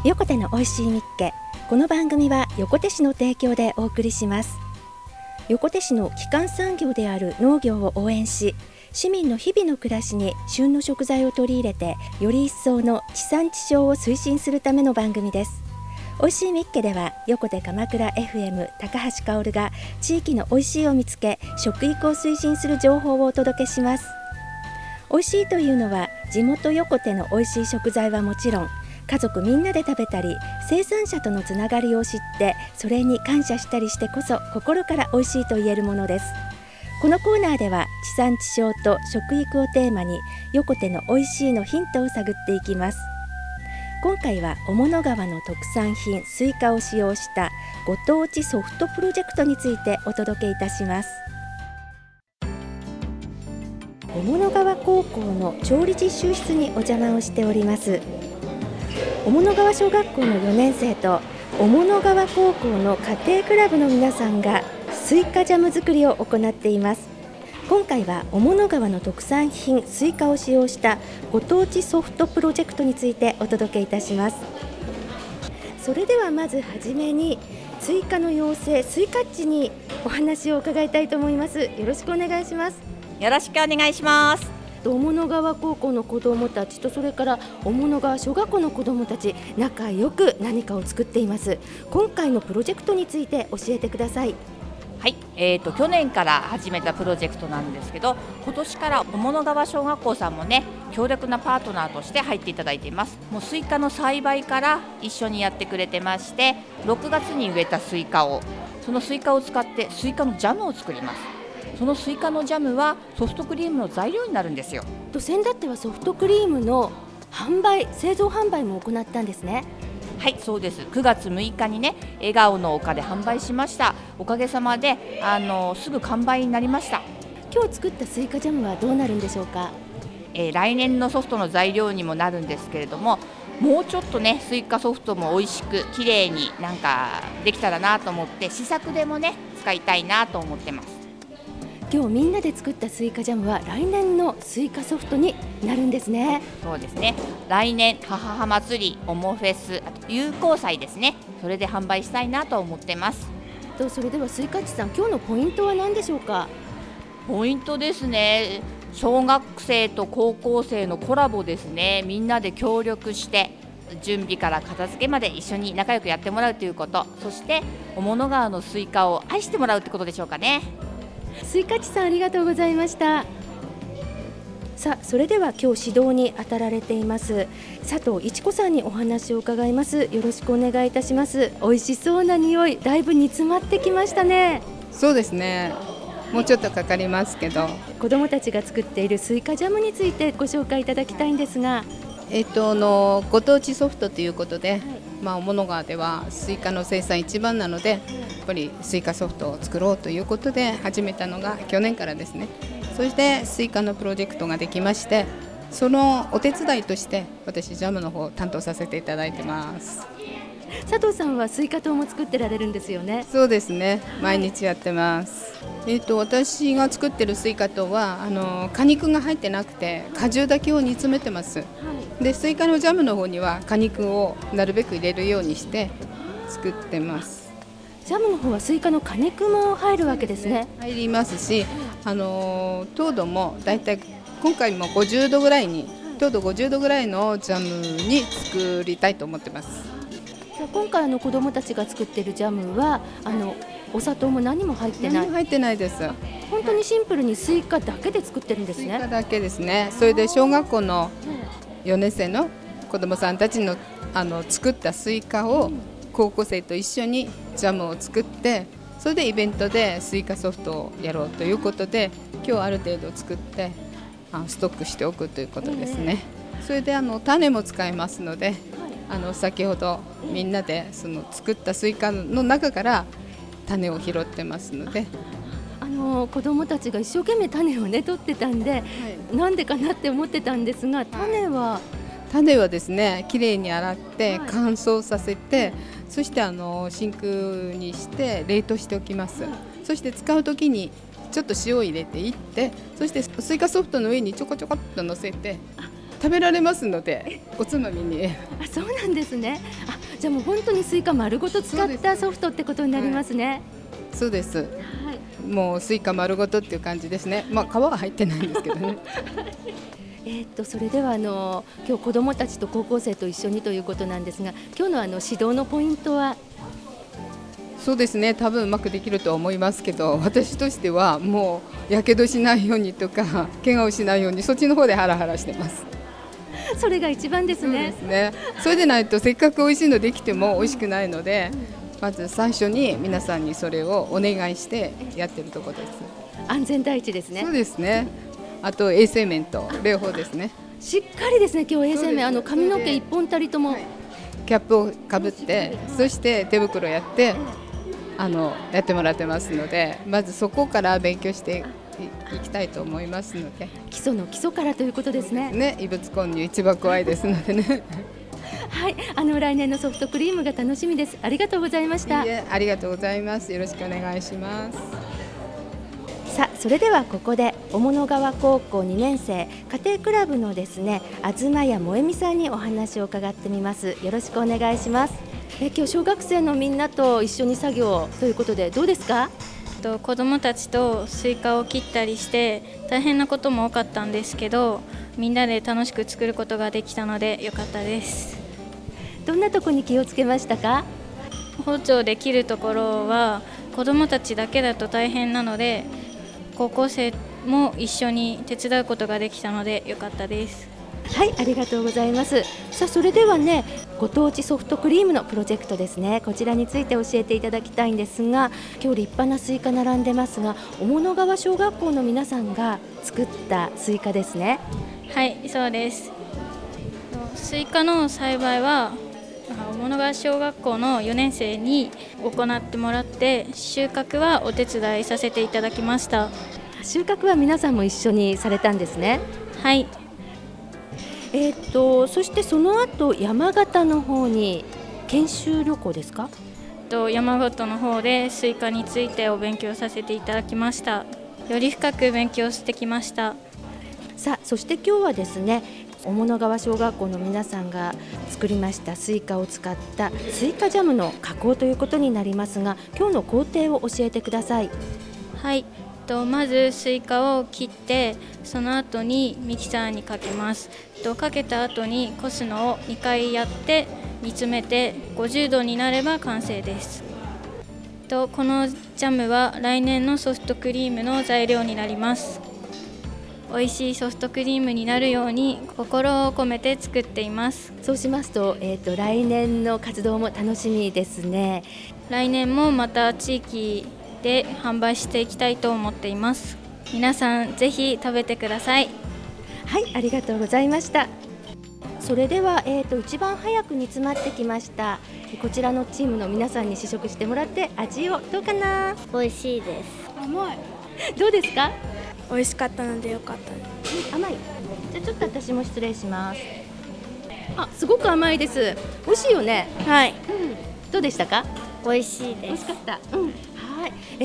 横手の美味しいみっけ。この番組は横手市の提供でお送りします。横手市の基幹産業である農業を応援し、市民の日々の暮らしに旬の食材を取り入れて、より一層の地産地消を推進するための番組です。美味しいみっけでは、横手鎌倉 FM 高橋香が地域の美味しいを見つけ、食育を推進する情報をお届けします。美味しいというのは、地元横手の美味しい食材はもちろん、家族みんなで食べたり、生産者とのつながりを知ってそれに感謝したりしてこそ心から美味しいと言えるものです。このコーナーでは地産地消と食育をテーマに横手の美味しいのヒントを探っていきます。今回は雄物川の特産品スイカを使用したご当地ソフトプロジェクトについてお届けいたします。雄物川高校の調理実習室にお邪魔をしております。雄物川小学校の4年生と雄物川高校の家庭クラブの皆さんがスイカジャム作りを行っています。今回は雄物川の特産品スイカを使用したご当地ソフトプロジェクトについてお届けいたします。それではまずはじめにスイカの妖精スイカッチにお話を伺いたいと思います。よろしくお願いします。 よろしくお願いします。 雄物川高校の子どもたちと、それから雄物川小学校の子どもたち、仲良く何かを作っています。今回のプロジェクトについて教えてください。 はい、去年から始めたプロジェクトなんですけど、今年から雄物川小学校さんもね、強力なパートナーとして入っていただいています。もうスイカの栽培から一緒にやってくれてまして、6月に植えたスイカを、そのスイカを使ってスイカのジャムを作ります。そのスイカのジャムはソフトクリームの材料になるんですよ。 先だってはソフトクリームの製造販売も行ったんですね。 はい、そうです。9月6日にね、笑顔の丘で販売しました。おかげさまですぐ完売になりました。 今日作ったスイカジャムはどうなるんでしょうか。 来年のソフトの材料にもなるんですけれども、もうちょっとね、スイカソフトも美味しく綺麗にできたらなと思って、試作でもね使いたいなと思ってます。 今日みんなで作ったスイカジャムは来年のスイカソフトになるんですね。 そうですね。来年母祭り、オモフェス、あと友好祭ですね。それで販売したいなと思ってます。 それではスイカッチさん、今日のポイントは何でしょうか。 ポイントですね。小学生と高校生のコラボですね。みんなで協力して準備から片付けまで一緒に仲良くやってもらうということ、そして雄物川のスイカを愛してもらうってことでしょうかね。 スイカッチさん、ありがとうございました。さあ、それでは今日指導に当たられています佐藤一子さんにお話を伺います。よろしくお願いいたします。美味しそうな匂い、だいぶ煮詰まってきましたね。 そうですね、もうちょっとかかりますけど、 子どもたちが作っているスイカジャムについてご紹介いただきたいんですが、 ご当地ソフトということで、雄物川ではスイカの生産一番なので、やっぱりスイカソフトを作ろうということで始めたのが去年からですね。そしてスイカのプロジェクトができまして、そのお手伝いとして私ジャムの方を担当させていただいてます。 佐藤さんはスイカ糖も作ってられるんですよね。 そうですね、毎日やってます。私が作ってるスイカ糖は果肉が入ってなくて果汁だけを煮詰めてます。でスイカのジャムの方には果肉をなるべく入れるようにして作ってます。 ジャムの方はスイカの果肉も入るわけですね。 入りますし、糖度もだいたい今回も50度ぐらいに、糖度50度ぐらいのジャムに作りたいと思ってます。 今回子どもたちが作っているジャムはお砂糖も何も入ってない。 何も入ってないです。 本当にシンプルにスイカだけで作ってるんですね。 スイカだけですね。それで小学校の4年生の子どもさんたちの作ったスイカを高校生と一緒にジャムを作って、それでイベントでスイカソフトをやろうということで、今日ある程度作ってストックしておくということですね。それで種も使えますので、先ほどみんなでその作ったスイカの中から種を拾ってますので、 子どもたちが一生懸命種をね取ってたんで、なんでかなって思ってたんですが、種はですね、きれいに洗って乾燥させて、そして真空にして冷凍しておきます。そして使うときにちょっと塩を入れていって、そしてスイカソフトの上にちょこちょこっと乗せて食べられますので、おつまみに。 あ、そうなんですね。あ、じゃあもう本当にスイカ丸ごと使ったソフトってことになりますね。 そうです。 はい。 もうスイカ丸ごとっていう感じですね。まあ皮は入ってないんですけどね。 それでは今日子どもたちと高校生と一緒にということなんですが、今日の指導のポイントは。 そうですね、多分うまくできると思いますけど、私としてはもうやけどしないようにとか怪我をしないようにそっちの方でハラハラしてます。 それが一番ですね。 そうですね。それでないとせっかく美味しいのできても美味しくないので、まず最初に皆さんにそれをお願いしてやってるところです。 安全第一ですね。 そうですね。あと衛生面と両方ですね。 しっかりですね。今日衛生面、 そうです髪の毛一本たりとも、 キャップをかぶって、そして手袋やってやってもらってますので、まずそこから勉強していきたいと思いますので。 基礎の基礎からということですね。 ね、異物混入一番怖いですのでね。 はい、来年のソフトクリームが楽しみです。ありがとうございました。 いいえ、ありがとうございます。よろしくお願いします。 さあ、それではここで雄物川高校2年生家庭クラブのですね、東谷萌美さんにお話を伺ってみます。よろしくお願いします。今日小学生のみんなと一緒に作業ということでどうですか？ 子どもたちとスイカを切ったりして大変なことも多かったんですけど、みんなで楽しく作ることができたので良かったです。 どんなとこに気をつけましたか？ 包丁で切るところは子どもたちだけだと大変なので、高校生も一緒に手伝うことができたので良かったです。 はい、ありがとうございます。さあ、それではね、ご当地ソフトクリームのプロジェクトですね、こちらについて教えていただきたいんですが、今日立派なスイカ並んでますが、雄物川小学校の皆さんが作ったスイカですね。 はい、そうです。スイカの栽培は雄物川小学校の4年生に行ってもらって、収穫はお手伝いさせていただきました。 収穫は皆さんも一緒にされたんですね。 はい。 そしてその後山形の方に研修旅行ですか？ 山形の方でスイカについてお勉強させていただきました。より深く勉強してきました。 さあ、そして今日はですね、雄物川小学校の皆さんが作りましたスイカを使ったスイカジャムの加工ということになりますが、今日の工程を教えてください。 はい。まずスイカを切って、その後にミキサーにかけます。かけた後にこすのを2回やって煮詰めて50度になれば完成です。このジャムは来年のソフトクリームの材料になります。美味しいソフトクリームになるように心を込めて作っています。 そうしますと、来年の活動も楽しみですね。 来年もまた地域で販売していきたいと思っています。皆さんぜひ食べてください。 はい、ありがとうございました。それでは、一番早く煮詰まってきました。こちらのチームの皆さんに試食してもらって味をどうかな？ 美味しいです。 甘い。 どうですか？ 美味しかったので良かったです。 甘い。じゃあちょっと私も失礼します。あ、すごく甘いです。美味しいよね。 はい。 どうでしたか？ 美味しい美です。 味しかった。はい。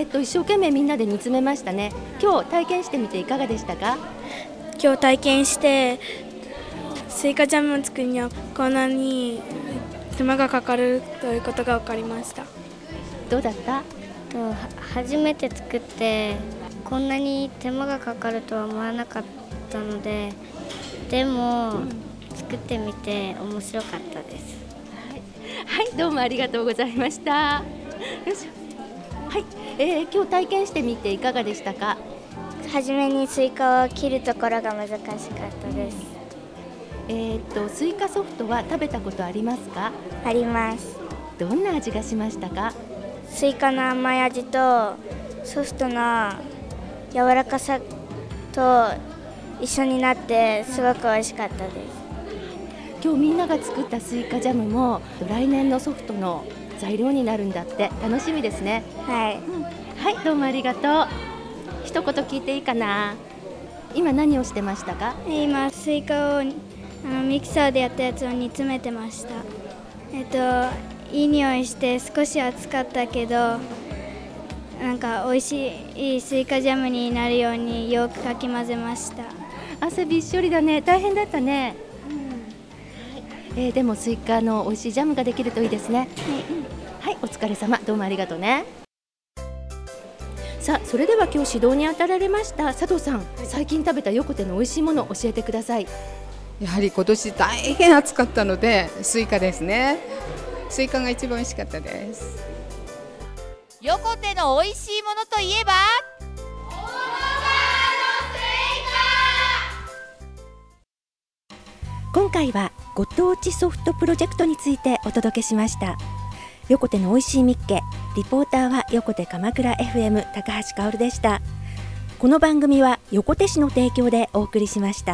一生懸命みんなで煮詰めましたね。今日体験してみていかがでしたか？ 今日体験してスイカジャムを作るにはこんなに手間がかかるということが分かりました。 どうだった？ 初めて作ってこんなに手間がかかるとは思わなかったので、でも作ってみて面白かったです。 はい、どうもありがとうございました。よいしょ。はい、今日体験してみていかがでしたか？ 初めにスイカを切るところが難しかったです。 スイカソフトは食べたことありますか？ あります。 どんな味がしましたか？ スイカの甘い味とソフトの柔らかさと一緒になってすごく美味しかったです。 今日みんなが作ったスイカジャムも来年のソフトの材料になるんだって。楽しみですね。 はい、 はい、どうもありがとう。一言聞いていいかな？今何をしてましたか？ 今スイカをミキサーでやったやつを煮詰めてました。いい匂いして少し熱かったけど、なんか美味しいスイカジャムになるようによくかき混ぜました。 汗びっしょりだね。大変だったね。でもスイカの美味しいジャムができるといいですね。はい、お疲れ様。どうもありがとうね。さあ、それでは今日指導に当たられました佐藤さん、最近食べた横手の美味しいものを教えてください。 やはり今年大変暑かったのでスイカですね。スイカが一番美味しかったです。 横手の美味しいものといえば今回はご当地ソフトプロジェクトについてお届けしました。横手の美味しいミッケ、リポーターは横手鎌倉 FM 高橋香織でした。この番組は横手市の提供でお送りしました。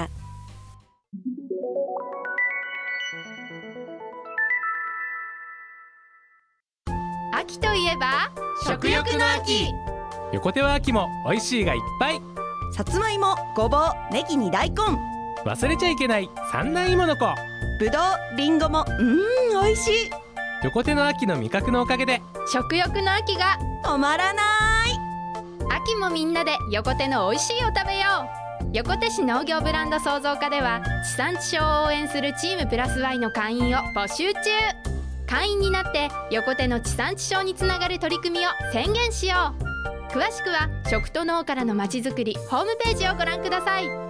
秋といえば食欲の秋。 横手は秋も美味しいがいっぱい。 さつまいも、ごぼう、ネギに大根、 忘れちゃいけない三男芋の子。 ぶどう、りんごも美味しい。 横手の秋の味覚のおかげで食欲の秋が止まらない。 秋もみんなで横手の美味しいを食べよう。横手市農業ブランド創造課では地産地消を応援するチームプラス Y の会員を募集中。会員になって横手の地産地消につながる取り組みを宣言しよう。詳しくは食と農からのまちづくりホームページをご覧ください。